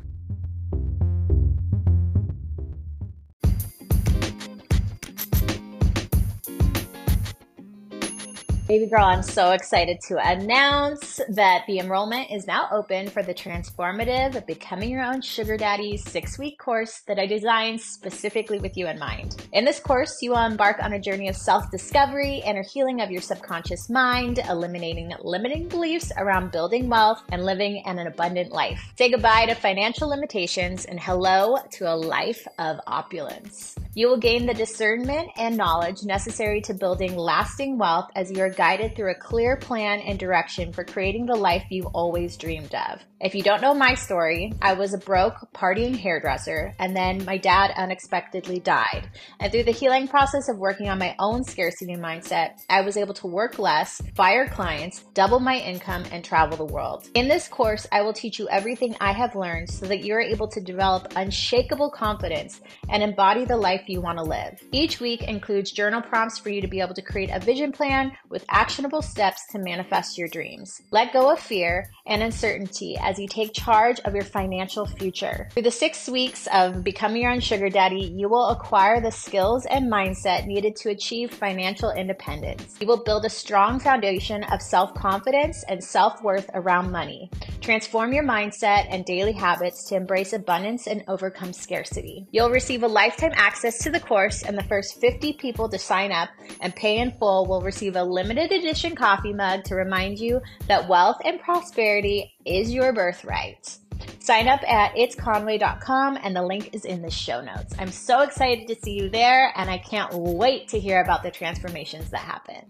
Baby girl, I'm so excited to announce that the enrollment is now open for the transformative Becoming Your Own Sugar Daddy 6-week course that I designed specifically with you in mind. In this course, you will embark on a journey of self-discovery, inner healing of your subconscious mind, eliminating limiting beliefs around building wealth and living an abundant life. Say goodbye to financial limitations and hello to a life of opulence. You will gain the discernment and knowledge necessary to building lasting wealth as you are guided through a clear plan and direction for creating the life you've always dreamed of. If you don't know my story, I was a broke, partying hairdresser, and then my dad unexpectedly died. And through the healing process of working on my own scarcity mindset, I was able to work less, fire clients, double my income, and travel the world. In this course, I will teach you everything I have learned so that you're able to develop unshakable confidence and embody the life you want to live. Each week includes journal prompts for you to be able to create a vision plan with actionable steps to manifest your dreams. Let go of fear and uncertainty as you take charge of your financial future. Through the 6 weeks of Becoming Your Own Sugar Daddy, you will acquire the skills and mindset needed to achieve financial independence. You will build a strong foundation of self-confidence and self-worth around money. Transform your mindset and daily habits to embrace abundance and overcome scarcity. You'll receive a lifetime access to the course, and the first 50 people to sign up and pay in full will receive a limited edition coffee mug to remind you that wealth and prosperity is your birthright. Sign up at itsconway.com and the link is in the show notes. I'm so excited to see you there, and I can't wait to hear about the transformations that happen.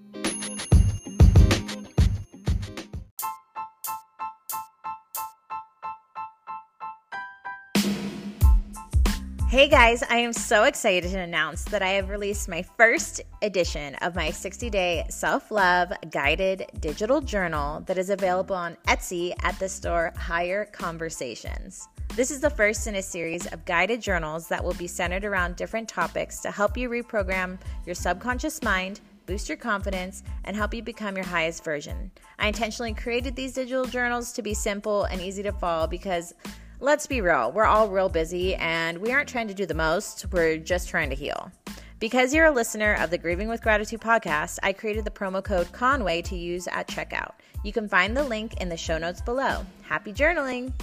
Hey guys, I am so excited to announce that I have released my first edition of my 60-day self-love guided digital journal that is available on Etsy at the store Higher Conversations. This is the first in a series of guided journals that will be centered around different topics to help you reprogram your subconscious mind, boost your confidence, and help you become your highest version. I intentionally created these digital journals to be simple and easy to follow because let's be real, we're all real busy and we aren't trying to do the most, we're just trying to heal. Because you're a listener of the Grieving with Gratitude podcast, I created the promo code Conway to use at checkout. You can find the link in the show notes below. Happy journaling!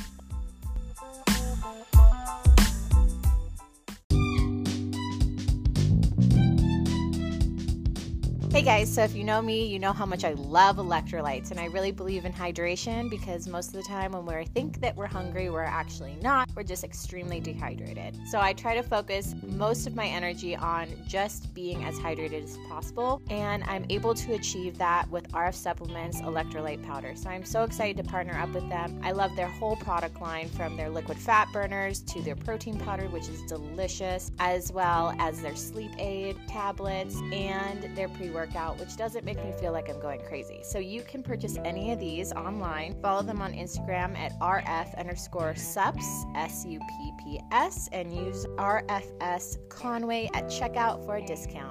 Hey guys, so if you know me, you know how much I love electrolytes, and I really believe in hydration because most of the time when we think that we're hungry, we're actually not. We're just extremely dehydrated. So I try to focus most of my energy on just being as hydrated as possible, and I'm able to achieve that with RF Supplements electrolyte powder. So I'm so excited to partner up with them. I love their whole product line, from their liquid fat burners to their protein powder, which is delicious, as well as their sleep aid tablets and their pre-workout, which doesn't make me feel like I'm going crazy. So you can purchase any of these online. Follow them on Instagram at RF_supps, SUPPS, and use RFS Conway at checkout for a discount.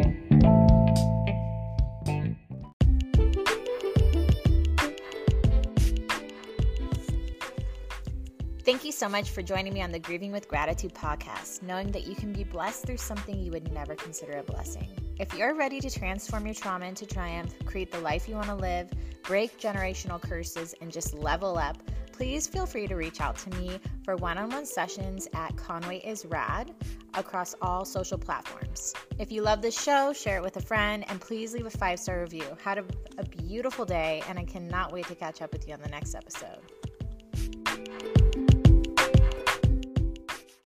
Thank you so much for joining me on the Grieving with Gratitude podcast, knowing that you can be blessed through something you would never consider a blessing. If you're ready to transform your trauma into triumph, create the life you want to live, break generational curses, and just level up, please feel free to reach out to me for one-on-one sessions at Conway is Rad across all social platforms. If you love this show, share it with a friend, and please leave a 5-star review. Have a beautiful day, and I cannot wait to catch up with you on the next episode.